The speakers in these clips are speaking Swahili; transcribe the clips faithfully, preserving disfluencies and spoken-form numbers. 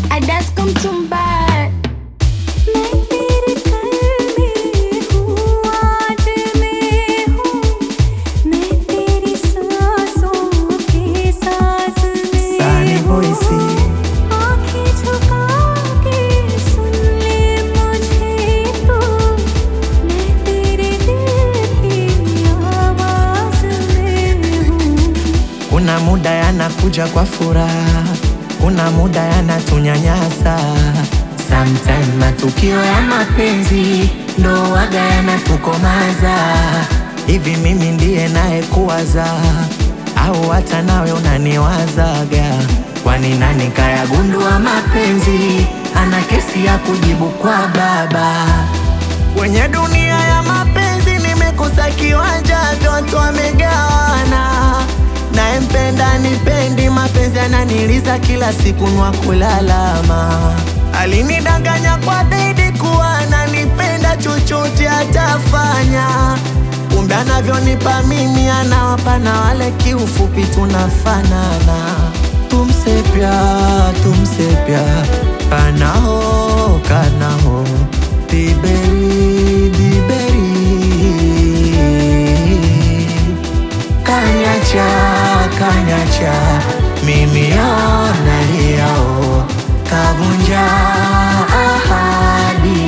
Adas come to bar. Kuna muda yanakuja kwa furaha, kuna muda yanatunyanyasa. Sometimes matukio ya mapenzi ndo waga yanatukomaza. Hivi mimi ndiye naye kuwaza, au hata nawe unaniwazaga? Kwani nani kayagundua mapenzi ana kesi ya kujibu kwa baba? Kwenye dunia ya mapenzi nimekosa kiwanja, vyote wamegawana. Nae mpenda nipendi, mapenzi ananiliza kila siku nwa kulalama. Alinidanganya kwa dedi kuwa ananipenda, chochote atafanya. Kumbe anavyonipa mimi anawapa na wale, kiufupi tunafanana. Tumsepia, tumsepia, kanaho, kanaho, diberi, diberi. Kanyacha, kanyacha, mimi ona liao, kavunja ahadi.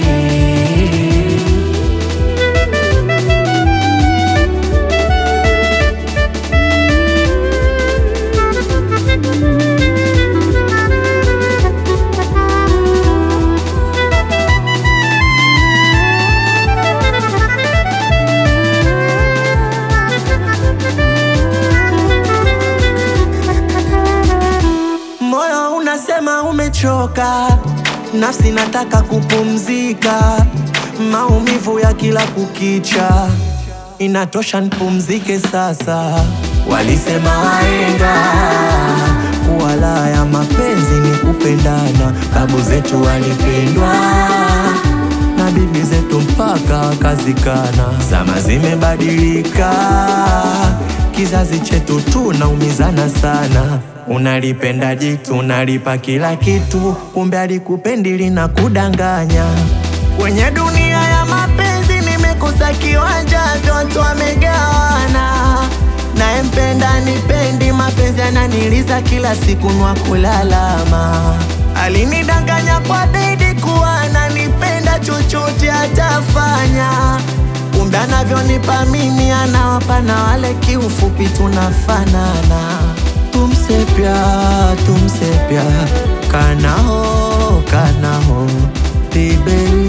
Sema umechoka, nafsi nataka kupumzika. Maumivu ya kila kukicha, inatosha nipumzike sasa. Walisema wahenga, kuwala ya mapenzi ni kupendana. Babu zetu walipendwa na bibi zetu mpaka wakazikana. Zama zimebadilika, kizazi chetu tunaumizana sana. Unalipenda jitu, unalipa kila kitu, kumbe alikupendi lina kudanganya. Kwenye dunia ya mapenzi nimekosa kiwanja, vyote wamegawana. Nae mpenda nipendi, mapenzi ananiliza kila siku nwa kulalama. Alinidanganya kwa dedi kuwa ananipenda, chochote atafanya. Kumbe anavyonipa mimi anawapa na wale, kiufupi tunafanana. Tumsepia, tumsepia, kanaho, kanaho, diberi.